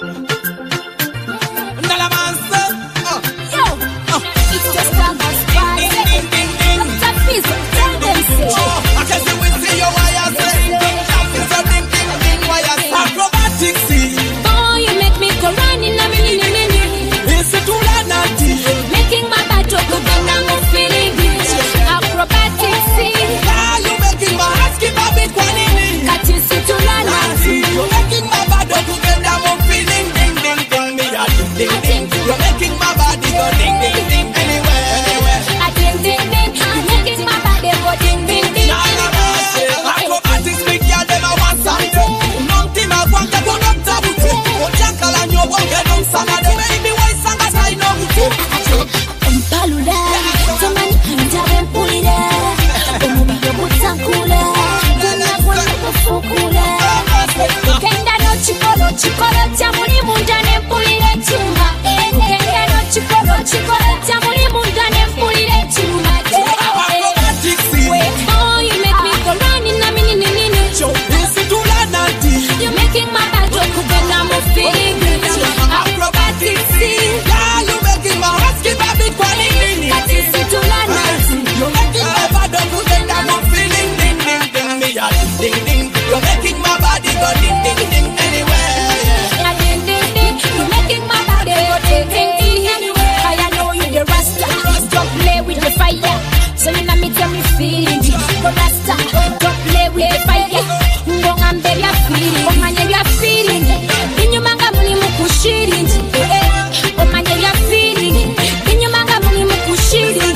It's just a bus party. Dr. Fizz, tell them say. I can see we see your wire say. It's a ding ding ding wire say. Acrobatic scene. Oh, you make me go running a minute. It's a Tulanati. Making my battle go down and I'm feeling it. Acrobatic scene. Ah, you making my heart skip a bit quanini. Catching Situlanati. You're making my body go down I'm feeling ding ding ding me a ding ding ding. You're making my body go ding ding ding anywhere. I ding ding ding. You're making my body go ding ding ding. Acrobatics make ya dem a want something. Nothing I want to go up to it. Oh, jackal and your one get on sana. The baby white sanga side no good. Palula, somani njabe mpulira. Omubiri obutankula. Gonna kufukula. Kenda no chikolo cha muli munda ne mpulira chuma. Kenda no chikolo cha muli munda ne mpulira chuma. Acrobatics Oh, you make me go running a minute. It's a Tulanati. You're making my heart go and I'm feeling it. Acrobatics yeah, you making my heart skip a bit quanini. Catching Situlanati. You're making my body go down I'm feeling ding ding ding me a ding ding ding. You're making my body go ding ding ding anywhere. Yeah, ding ding ding. You're making my body go ding ding ding anywhere. I know you the Rasta. Don't play with the fire. So you know me tell me feeling it. Go Rasta. Don't play with the fire. Ngonga mbele ya feeling. Omanye ya feeling. Inyumanga muli mukushiri. Omanye ya feeling. Inyumanga muli mukushiri.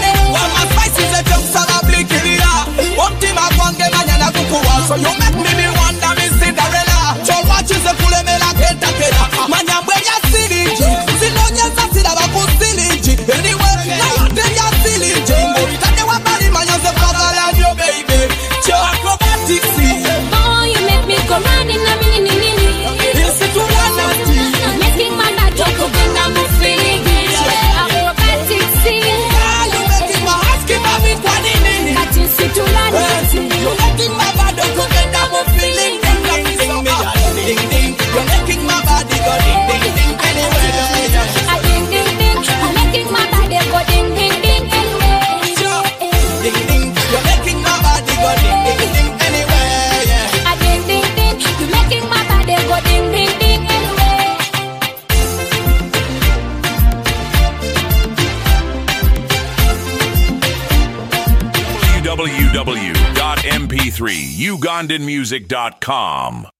So you make me wonder, Miss Cinderella. So watch is a cool me like Keta Keta. Manya where ya siliji. Silonya sa sida ba ku siliji. Anyway, now you tell ya siliji. Morita de wa bali manya se pagala yo baby. So acrobatic scene. Oh, you make me go running a minute. It's a Tulanati. Making my heart go and I'm feeling it. Acrobatic scene. Ah, you making my heart skip a bit quanini. Catching Situlanati. You're making my body go down I'm feeling ding ding ding me a ding ding ding. You're making my body go ding ding ding anywhere. I ding ding ding. You're making my body go ding ding ding anywhere. Ding ding, you're making my body go ding ding ding anywhere. I ding ding ding. You're making my body go ding ding ding anywhere. www.mp3ugandanmusic.com